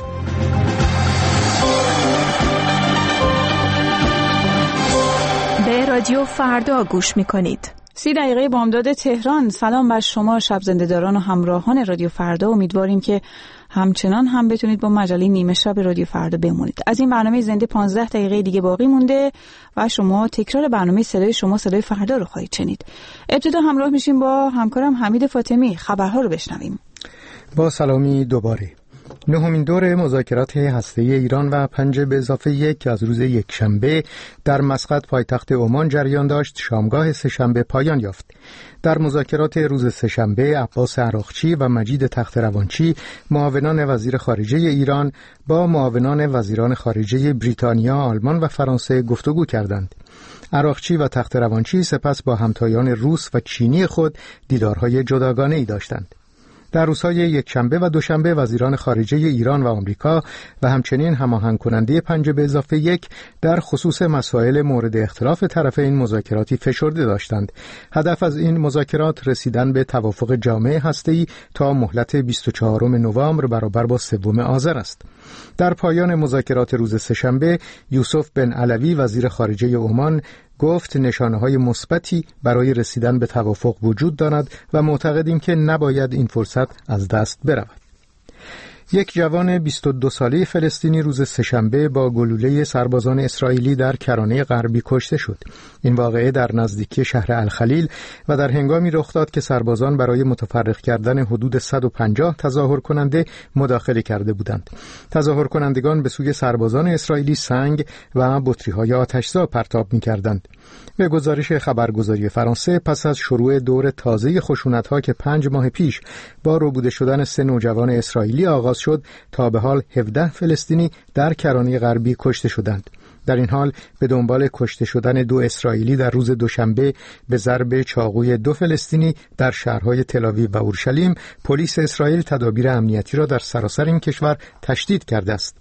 به رادیو فردا گوش می‌کنید. سی دقیقه بامداد تهران. سلام بر شما شب زنده‌داران و همراهان رادیو فردا. امیدواریم که همچنان هم بتونید با مجله نیمه شب رادیو فردا بمونید. از این برنامه زنده پانزده دقیقه دیگه باقی مونده و شما تکرار برنامه صدای شما صدای فردا رو خواهید شنید. ابتدا همراه میشیم با همکارم حمید فاطمی. خبرها رو بشنویم. با سلامی دوباره. نهمین دور مذاکرات هسته‌ای ایران و پنج به اضافه یک از روز یکشنبه در مسقط پایتخت عمان جریان داشت شامگاه سه‌شنبه پایان یافت. در مذاکرات روز سه‌شنبه عباس عراقچی و مجید تخت‌روانچی معاونان وزیر خارجه ایران با معاونان وزیران خارجه بریتانیا، آلمان و فرانسه گفتگو کردند. عراقچی و تخت‌روانچی سپس با همتایان روس و چینی خود دیدارهای جداگانه‌ای داشتند. در روزهای یکشنبه و دوشنبه وزیران خارجه ایران و آمریکا و همچنین هماهنگ کننده پنج به اضافه یک در خصوص مسائل مورد اختلاف طرفین مذاکراتی فشرده داشتند. هدف از این مذاکرات رسیدن به توافق جامع هسته‌ای تا مهلت بیست و چهارم نوامبر برابر با سوم آذر است. در پایان مذاکرات روز سه‌شنبه یوسف بن علوی وزیر خارجه عمان گفت نشانه‌های مثبتی برای رسیدن به توافق وجود دارد و معتقدیم که نباید این فرصت از دست برود. یک جوان بیست و دو ساله فلسطینی روز سه‌شنبه با گلوله سربازان اسرائیلی در کرانه غربی کشته شد. این واقعه در نزدیکی شهر الخلیل و در هنگامی رخ داد که سربازان برای متفرق کردن حدود صد و پنجاه تظاهر کننده مداخله کرده بودند. تظاهر کنندگان به سوی سربازان اسرائیلی سنگ و بطری‌های آتش‌زا پرتاب می‌کردند. به گزارش خبرگزاری فرانسه پس از شروع دور تازه خشونت‌ها که پنج ماه پیش با ربوده شدن سه نوجوان اسرائیلی آغاز شد، تا به حال هفده فلسطینی در کرانه غربی کشته شدند. در این حال به دنبال کشته شدن دو اسرائیلی در روز دوشنبه به ضرب چاقوی دو فلسطینی در شهرهای تل‌آویو و اورشلیم، پلیس اسرائیل تدابیر امنیتی را در سراسر این کشور تشدید کرده است.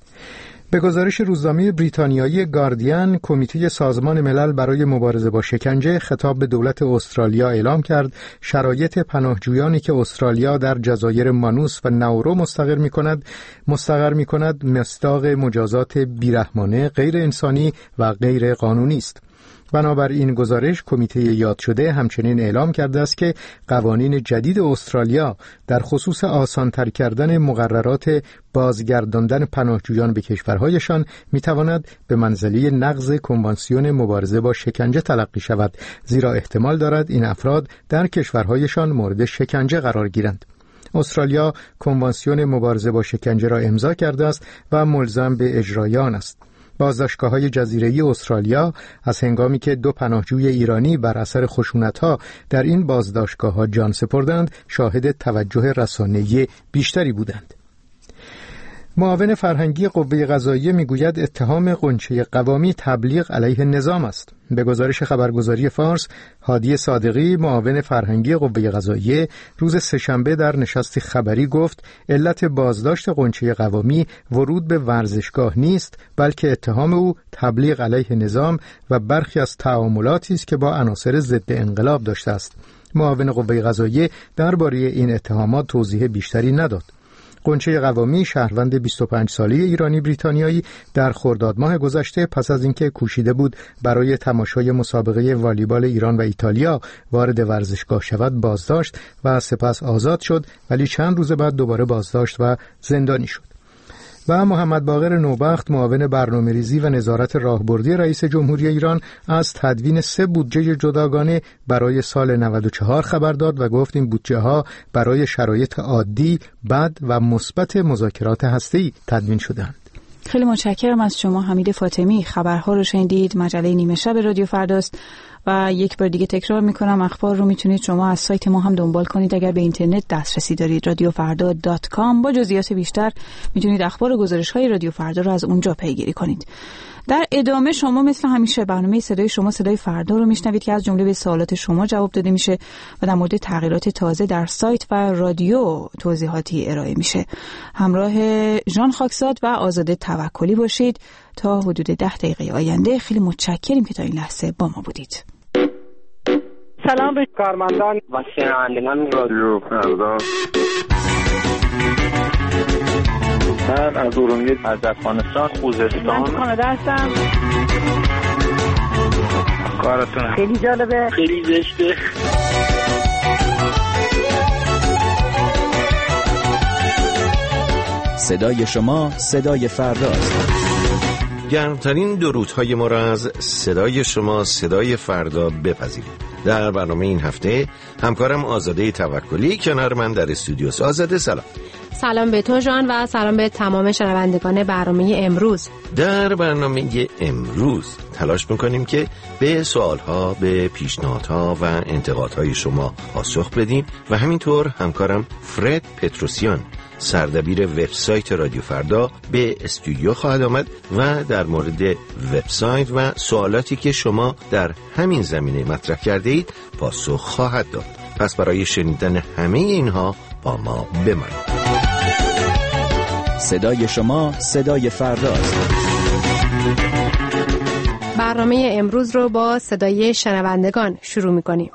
به گزارش روزنامه بریتانیایی گاردین، کمیته سازمان ملل برای مبارزه با شکنجه خطاب به دولت استرالیا اعلام کرد شرایط پناهجویانی که استرالیا در جزایر مانوس و ناورو مستقر می‌کند مستقر می‌کند مصداق مجازات بیرحمانه، غیر انسانی و غیر قانونی است. بنابراین گزارش کمیته یاد شده همچنین اعلام کرده است که قوانین جدید استرالیا در خصوص آسان‌تر کردن مقررات بازگرداندن پناهجویان به کشورهایشان میتواند به منزله نقض کنوانسیون مبارزه با شکنجه تلقی شود، زیرا احتمال دارد این افراد در کشورهایشان مورد شکنجه قرار گیرند. استرالیا کنوانسیون مبارزه با شکنجه را امضا کرده است و ملزم به اجرای آن است. بازداشتگاه‌های جزیره‌ای استرالیا از هنگامی که دو پناهجوی ایرانی بر اثر خشونت‌ها در این بازداشتگاه‌ها جان سپردند، شاهد توجه رسانه‌ای بیشتری بودند. معاون فرهنگی قوه قضاییه میگوید اتهام غنچه قوامی تبلیغ علیه نظام است. به گزارش خبرگزاری فارس، هادی صادقی معاون فرهنگی قوه قضاییه روز سه‌شنبه در نشست خبری گفت علت بازداشت غنچه قوامی ورود به ورزشگاه نیست، بلکه اتهام او تبلیغ علیه نظام و برخی از تعاملاتی است که با عناصر ضد انقلاب داشته است. معاون قوه قضاییه درباره این اتهامات توضیح بیشتری نداد. غنچه قوامی شهروند بیست و پنج ساله ایرانی بریتانیایی در خرداد ماه گذشته پس از اینکه کوشیده بود برای تماشای مسابقه والیبال ایران و ایتالیا وارد ورزشگاه شود بازداشت و سپس آزاد شد، ولی چند روز بعد دوباره بازداشت و زندانی شد. و محمد باقر نوبخت معاون برنامه‌ریزی و نظارت راهبردی رئیس جمهوری ایران از تدوین سه بودجه جداگانه برای سال نود و چهار خبر داد و گفت این بودجه ها برای شرایط عادی، بد و مثبت مذاکرات هسته‌ای تدوین شدند. خیلی متشکرم از شما حمید فاطمی. خبرها رو شنیدید. مجله نیمه شب رادیو فرداست و یک بار دیگه تکرار میکنم اخبار رو میتونید شما از سایت ما هم دنبال کنید اگر به اینترنت دسترسی دارید، رادیو فردا دات کام. با جزئیات بیشتر میتونید اخبار و گزارش‌های رادیو فردا رو از اونجا پیگیری کنید. در ادامه شما مثل همیشه برنامه صدای شما صدای فردا رو میشنوید که از جمله به سوالات شما جواب داده میشه و در مورد تغییرات تازه در سایت و رادیو توضیحاتی ارائه میشه. همراه ژان خاکزاد و آزاده توکلی باشید تا حدود ده دقیقه آینده. خیلی متشکریم که تا این لحظه با ما بودید. سلام به کارمندان و شنوندگان رادیو فردا. من از ارومیه از افغانستان خوزستان کانادا هستم. کارتون خیلی جالبه، خیلی زشته. صدای شما صدای فرداست. گرمترین درودهای ما را از صدای شما صدای فردا بپذیرید. در برنامه این هفته همکارم آزاده توکلی کنار من در استودیو. آزاده سلام. سلام به تو جان و سلام به تمام شنوندگان برنامه امروز. در برنامه امروز تلاش میکنیم که به سوالها، به پیشنهادها و انتقادهای شما پاسخ بدیم و همینطور همکارم فرد پتروسیان سردبیر وبسایت رادیو فردا به استودیو خواهد آمد و در مورد وبسایت و سوالاتی که شما در همین زمینه مطرح کرده اید پاسخ خواهد داد. پس برای شنیدن همه اینها با ما بمانید. صدای شما صدای فرداست. برنامه امروز رو با صدای شنوندگان شروع می‌کنیم.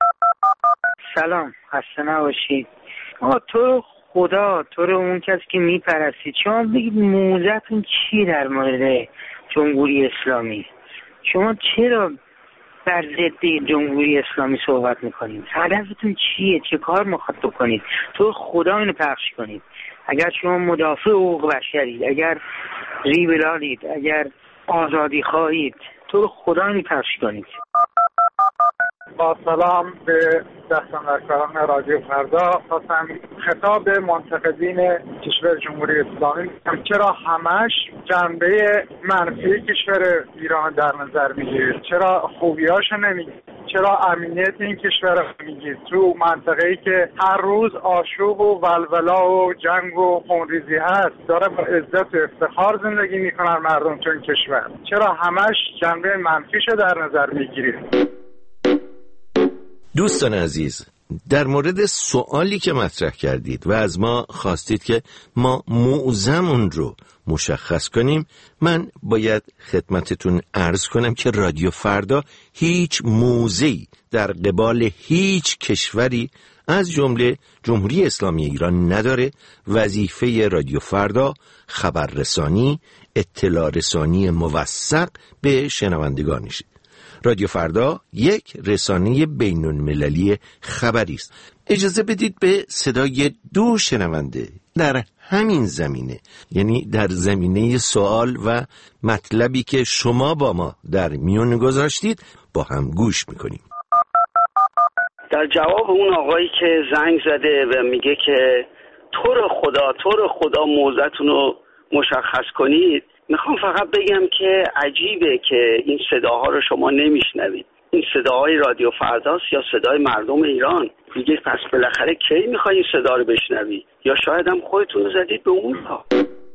سلام، خسته نباشید. آقا تو خدا، تو رو اون کسی که میپرستید، شما بگید موضعتون چیه در مورد جمهوری اسلامی؟ شما چرا بر ضد جمهوری اسلامی صحبت میکنید؟ هدفتون چیه؟ چه کار میخواد بکنید؟ تو خدا اینو پخش کنید. اگر شما مدافع حقوق بشرید، اگر لیبرالید، اگر آزادی خواهید، تو خدا اینو پخش کنید. با سلام به دستاندرکاران رادیو فردا، خواستم خطاب به منتقدین کشور جمهوری اسلامی میگم چرا همش جنبه منفی کشور ایران در نظر میگیرید؟ چرا خوبیاشو نمیگید؟ چرا امنیت این کشور رو میگید تو منطقه‌ای که هر روز آشوب و ولولا و جنگ و خونریزی هست؟ داره با عزت و افتخار زندگی میکنن مردم تو این کشور. چرا همش جنبه منفیشو در نظر میگیرید؟ دوستان عزیز، در مورد سوالی که مطرح کردید و از ما خواستید که ما موضعمون رو مشخص کنیم، من باید خدمتتون عرض کنم که رادیو فردا هیچ موضعی در قبال هیچ کشوری از جمله جمهوری اسلامی ایران نداره. وظیفه رادیو فردا خبررسانی، اطلاع رسانی موثق به شنوندگانشه. رادیو فردا یک رسانه بین المللی خبری است. اجازه بدید به صدای دو شنونده در همین زمینه، یعنی در زمینه سوال و مطلبی که شما با ما در میون گذاشتید، با هم گوش میکنیم. در جواب اون آقایی که زنگ زده و میگه که تو رو خدا تو رو خدا موضعتون رو مشخص کنید، میخوام فقط بگم که عجیبه که این صداها رو شما نمیشنوید. این صداهای رادیو فرداست یا صدای مردم ایران؟ دیگه پس بالاخره کی میخوای این صدا رو بشنوی؟ یا شاید هم خودتون رو زدید به اون ها.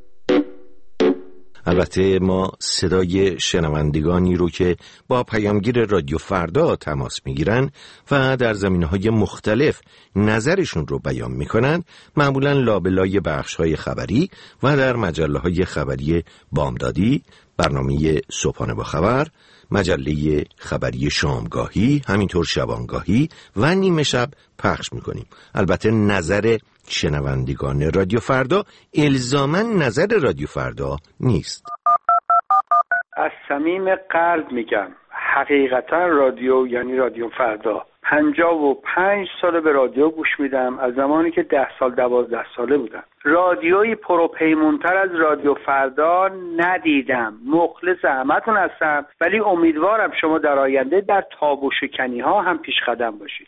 البته ما صدای شنوندگانی رو که با پیامگیر رادیو فردا تماس میگیرن و در زمینه‌های مختلف نظرشون رو بیان میکنن معمولاً لابلای بخش‌های خبری و در مجله‌های خبری بامدادی، برنامه صبحانه با خبر، مجله خبری شامگاهی، همینطور شبانگاهی و نیمه شب پخش میکنیم. البته نظر شنوندگان رادیو فردا الزاماً نظر رادیو فردا نیست. از صمیم قلب میگم حقیقتا رادیو یعنی رادیو فردا. پنجاه و پنج ساله به رادیو گوش میدم، از زمانی که ده سال دوازده ساله بودم. رادیوی پروپیمونتر از رادیو فردا ندیدم. مخلص همتون هستم، ولی امیدوارم شما در آینده در تاب و شکنی ها هم پیش قدم باشید.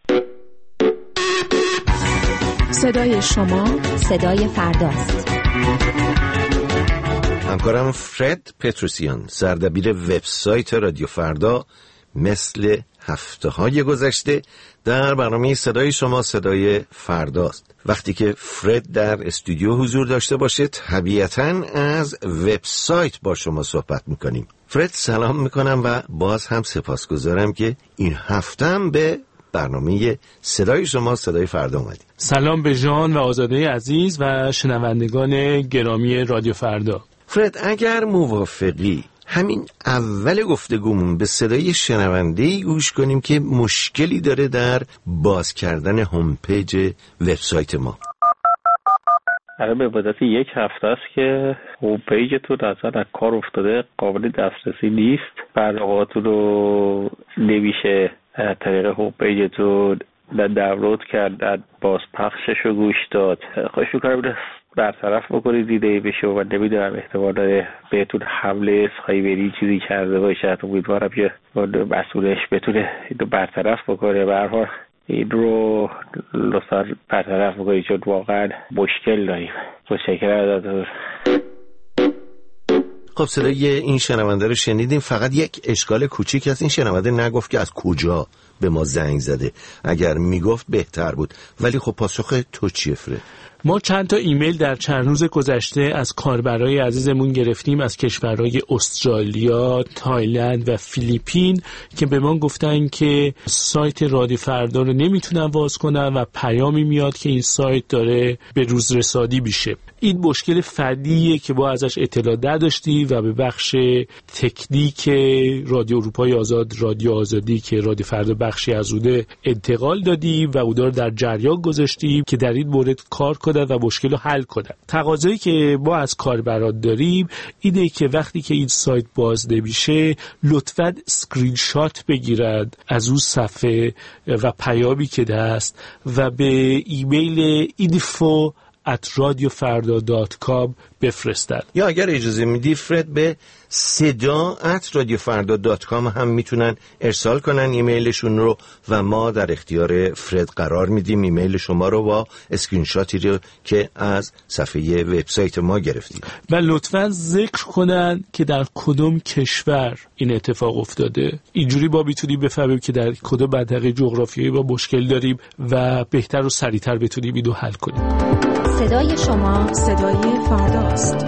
صدای شما صدای فرداست. همکارم فرد پتروسیان، سردبیر وبسایت رادیو فردا، مثل هفته های گذشته در برنامه صدای شما صدای فرداست. وقتی که فرد در استودیو حضور داشته باشه طبیعتاً از وبسایت با شما صحبت میکنیم. فرد سلام میکنم و باز هم سپاسگزارم که این هفته هم به برنامه صدای شما صدای فردا اومدیم. سلام به جان و آزاده عزیز و شنوندگان گرامی رادیو فردا. فرد اگر موافقی همین اول گفتگومون به صدای شنونده‌ای گوش کنیم که مشکلی داره در باز کردن هوم پیج وبسایت ما. الان به مدت یک هفته است که هوم پیج تو اصلا از کار افتاده، قابل دسترسی نیست. برنامه‌هاتون رو نمیشه از طریق هوم پیج تو دانلود کرد، باز پخشش رو گوش داد. خواهش می‌کنم برطرف بکنید دیده بشه و نمیدونم احتمال داره بهتون حمله سایبری چیزی کرده باشه. امیدوارم که مسئولش بتونه اینو برطرف بکنه. به هر حال این رو لطفاً برطرف بکنید چون واقعا مشکل داریم. متشکرم ازتون. خب صدای این شنونده رو شنیدیم. فقط یک اشکال کوچیک هست، این شنونده نگفت که از کجا به ما زنگ زده. اگر میگفت بهتر بود، ولی خب پاسخ تو چیه فرد؟ ما چند تا ایمیل در چند روز گذشته از کاربرای عزیزمون گرفتیم از کشورهای استرالیا، تایلند و فیلیپین که به ما گفتن که سایت رادیو فردا رو نمیتونن باز کنن و پیامی میاد که این سایت داره به روز رسانی میشه. این مشکل فنیه که با ازش اطلاع نداشتیم و به بخش تکنیک رادیو اروپای آزاد، رادیو آزادی که رادیو فردا بخشی از اونه انتقال دادیم و اون رو در جریان گذاشتیم که در این مورد کار کنن و مشکل رو حل کنن. تقاضایی که ما از کاربران داریم اینه که وقتی که این سایت باز نمیشه لطفاً اسکرین شات بگیرند از اون صفحه و پیامی که هست و به ایمیل info at radiofarda dot com بفرستند. یا اگر اجازه میدی فرد به صدا at radiofarda dot com هم میتونن ارسال کنن ایمیلشون رو و ما در اختیار فرد قرار میدیم ایمیل شما رو با اسکرین شاتی رو که از صفحه وبسایت ما گرفتیم. و لطفاً ذکر کنن که در کدوم کشور این اتفاق افتاده. اینجوری با میتونیم بفهمیم که در کدوم منطقه جغرافیایی با مشکل داریم و بهتر و سریعتر بتونیم اینو حل کنیم. صدای شما صدای فرداست.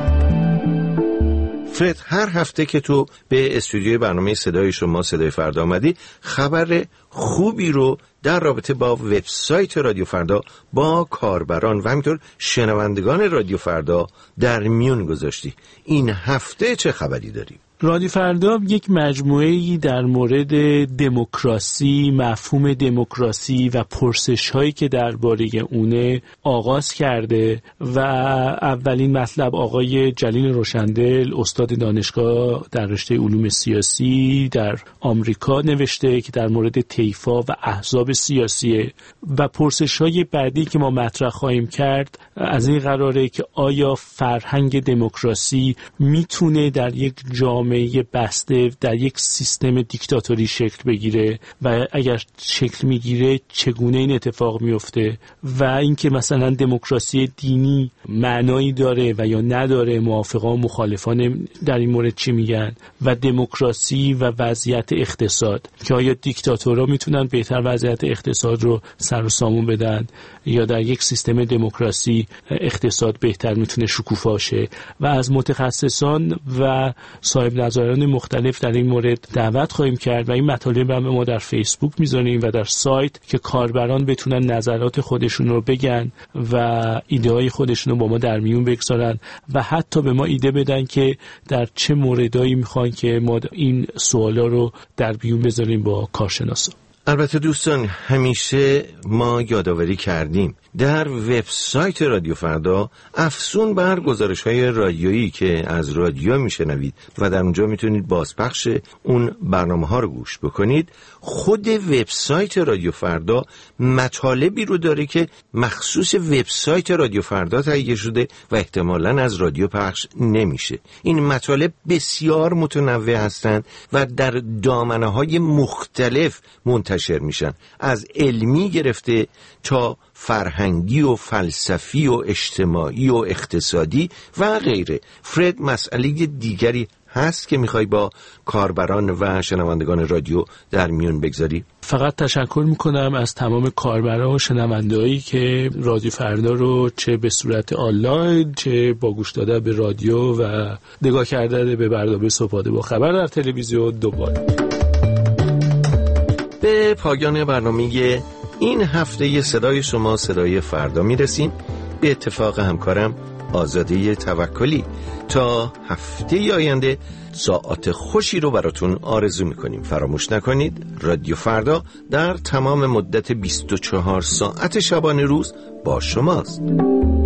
فرد، هر هفته که تو به استودیوی برنامه صدای شما صدای فردا آمدی خبر خوبی رو در رابطه با وبسایت رادیو فردا با کاربران و همینطور شنوندگان رادیو فردا در میون گذاشتی. این هفته چه خبری داری؟ رادیو فردا یک مجموعه‌ای در مورد دموکراسی، مفهوم دموکراسی و پرسش‌هایی که درباره اونه آغاز کرده و اولین مطلب آقای جلیل روشندل، استاد دانشگاه در رشته علوم سیاسی در آمریکا نوشته که در مورد طیف‌ها و احزاب سیاسیه و پرسش‌های بعدی که ما مطرح خواهیم کرد از این قراره که آیا فرهنگ دموکراسی میتونه در یک جامعه بسته در یک سیستم دیکتاتوری شکل بگیره و اگر شکل میگیره چگونه این اتفاق میفته و اینکه مثلا دموکراسی دینی معنایی داره و یا نداره، موافقان و مخالفان در این مورد چی میگن و دموکراسی و وضعیت اقتصاد که آیا دیکتاتورها میتونن بهتر وضعیت اقتصاد رو سر و سامون بدن یا در یک سیستم دموکراسی اقتصاد بهتر میتونه شکوفا شه و از متخصصان و صاحب نظران مختلف در این مورد دعوت خواهیم کرد و این مطالب هم ما در فیسبوک میذاریم و در سایت که کاربران بتونن نظرات خودشون رو بگن و ایده های خودشون رو با ما در میون بگذارن و حتی به ما ایده بدن که در چه موردایی میخوان که ما این سوالا رو در میون بذاریم با کارشناسان. البته دوستان، همیشه ما یادآوری کردیم در وبسایت رادیو فردا افزون بر گزارش‌های رادیویی که از رادیو میشنوید و در اونجا میتونید بازپخش اون برنامه‌ها رو گوش بکنید، خود وبسایت رادیو فردا مطالبی رو داره که مخصوص وبسایت رادیو فردا تهیه شده و احتمالاً از رادیو پخش نمیشه. این مطالب بسیار متنوع هستند و در دامنه‌های مختلف منتشر میشن، از علمی گرفته تا فرهنگی و فلسفی و اجتماعی و اقتصادی و غیره. فرد، مسئله دیگری هست که میخوای با کاربران و شنوندگان رادیو در میون بگذاری؟ فقط تشکر میکنم از تمام کاربران و شنوندهایی که رادیو فردا رو چه به صورت آنلاین چه با گوش دادن به رادیو و نگاه کردن به برنامه صبحانه با خبر در تلویزیون دنبال. به پایان برنامه این هفته صدای شما صدای فردا میرسیم. به اتفاق همکارم آزاده توکلی تا هفته آینده ساعت خوشی رو براتون آرزو میکنیم. فراموش نکنید رادیو فردا در تمام مدت بیست و چهار ساعت شبانه روز با شماست.